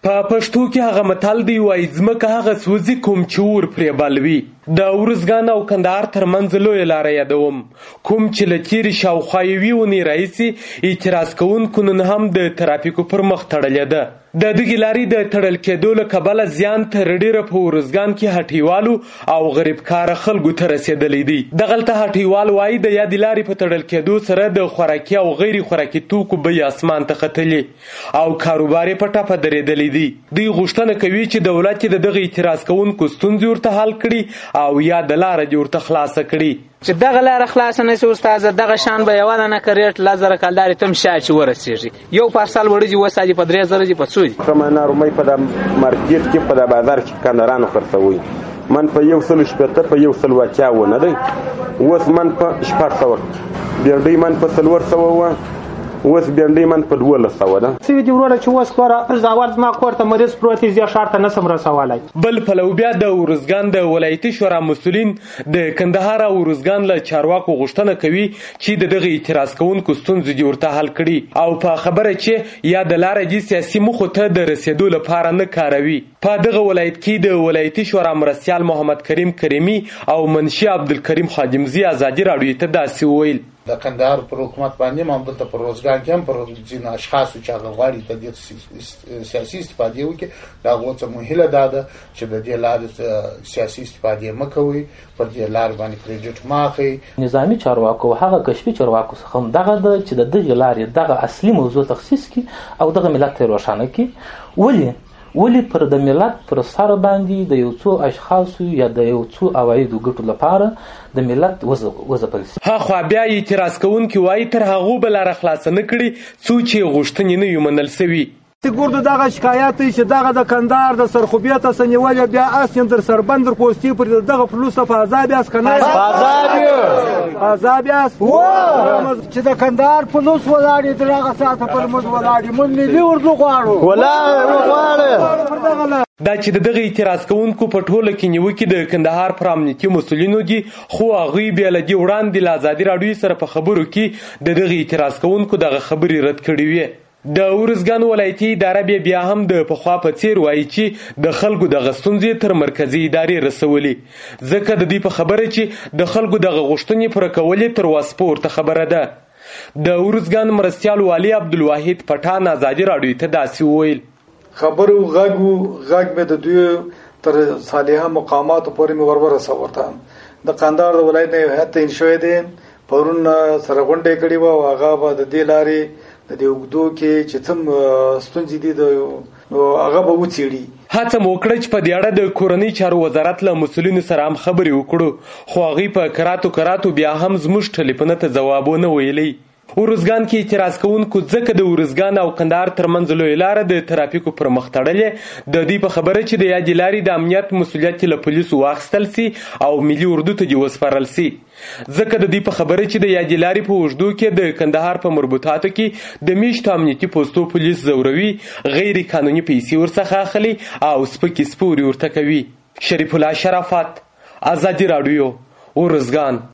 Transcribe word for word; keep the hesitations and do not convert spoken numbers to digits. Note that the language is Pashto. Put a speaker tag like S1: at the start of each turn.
S1: په پښتو کې هغه متل دی وایي ځمکه هغه سوځي کوم چې اور پرې بلوي. د ارزګان او کندهار ترمنځ لویه لاره یادوم کوم چې له تېرې شاوخوا یوې اونۍ راهیسې اعتراض کوونکو نن هم د ترافیکو پر مخ تړلې ده. د دغې لارې د تړل کېدو له کبله زیان تر ډېره په ارزګان کې هټیوالو او غریبکاره خلکو ته رسېدلی دی. دغلته هټیوال وایي د یادې لارې په تړل کېدو سره د خوراکي او غیر خوراکي توکو بیې اسمان ته ختلې او کاروبار یې په ټپه درېدلی دی. دوی غوښتنه کوي چې دولت یې د دغه اعتراض کوونکو ستونزې ورته حل کړي او یا د لاره دې ورته خلاصه کړي.
S2: چې دغه لاره خلاصه نه شي استاده دغه شان به یوه دانه کریټ لس زره کلدارې ته هم شا چې ورسېږي. یو پارسل وړه چې وساتي په درې زره چې په څو دي
S3: ښه نارومۍ په د مارکېټ کې په د بازار کې کندهارانو خرڅوي من په یو سلو شپېته په یو سلو اتیا ونه دی اوس من په شپږ سوه بېنډۍ من په څلور سوه وه اوس بېنډۍ من په دولس سوه ده.
S4: سوي دي وروره چې اوس کوره زاور زما کور ته مریض پروت دی زه ښار ته نسم رسولی.
S1: بل پلو بیا د ارزګان د ولایتي شورا مسؤلین د کندهار او ارزګان له چارواکو غوښتنه کوي چې د دغه اعتراض کوونکو ستونزې دې ورته حل کړي او په خبره چې یا د لارې دې سیاسي موخو ته د رسېدو لپاره نه کاروي. په دغه ولایت کې د ولایتي شورا مرستیال محمد کریم کریمي او منشي عبدالکریم خادمزي ازادي راډیو ته داسې وویل.
S5: د کندهار پر حکومت باندې هم دلته پر روزګار کې هم پر ځینو اشخاصو چې هغه غواړي د دې سیاسي استفادې وکړي د هغو څه مهیله دا ده چې د دې لارې سیاسي استفادې مه کوئ پر دې لارې باندې کریډټ مه اخلئ.
S6: نظامي چارواکو هغه کشفي چارواکو څخه هم دغه ده چې د دغې لارې دغه اصلي موضوع تخصیص کړي او دغه ملت ته یې روښانه کړي. ولې ولې پر د ملت پر سر باندې د یو څو اشخاصو یا د یو څو عوایدو ګټو لپاره د ملت وځپل شي.
S1: هاخوا بیا اعتراض کوونکي وایي تر هغو به لاره خلاصه نه کړي څو چې غوښتنې نه وي منل سوي.
S7: ګوردو دغه شکایت دی چې دغه د کندهار د سرخوبیته څه نیولې بیا اسین در سربند در پوستې پورې دغه فلوسه په عذاب یاست که نه عذاب یاست
S8: چې د کندهار فلوس ولاړې تر هغه ساعته پر موږ ولاړې موږ ملي اردو غواړو
S1: دا چې د دغه اعتراض کوونکو په ټوله کې نیوکې د کندهار پر امنیتي مسؤلینو دي خو هغوی بیا له دې وړاندې له ازادي راډیو سره په خبرو کې د دغه اعتراض کوونکو دغه خبرې رد کړې وې. د ارزګان ولایتي اداره بیا هم د پخوا په څیر وایي چې د خلکو دغه ستونزې تر مرکزي ادارې رسولي ځکه د دوی په خبره چې د خلکو دغه غوښتنې پوره کول یې تر وسه پورته خبره ده. د ارزګان مرستیال والي عبدالواحد پټان ازادي راډیو ته داسې وویل.
S9: خبرو غږ غږ مې د دوی تر صالحه مقاماتو پورې مې ور ورسورته د کندهار د ولایت نه هیات تعین شوی دی پرون سره غونډې کړې وه او هغه به د دې لارې د دې اوږدو کې چې څه ستونزې دي نو هغه به وڅېړي.
S1: هڅه مو وکړه چې په دې اړه د کورنۍ چارو وزارت له مسؤلینو سره هم خبرې وکړو خو هغوی په کراتو کراتو بیا هم زموږ ټلیفون ته ځواب ونه ویلی. ارزګان کې اعتراض کوونکو ځکه د ارزګان او کندهار ترمنځ لویه لاره د ترافیکو پر مخ تړلې د دوی په خبره چې د یادې لارې د امنیت مسؤلیت له پولیسو واخیستل سي او ملي اردو ته دې وسپارل سي ځکه د دوی په خبره چې د یادې لارې په اوږدو کې د کندهار په مربوطاتو کې د میشتو امنیتي پوستو پولیس ځوروي غیر قانوني پیسې ورڅخه اخلي او سپکې سپورې ورته کوي. شریف الله شرافت ازادي راډیو ارزګان.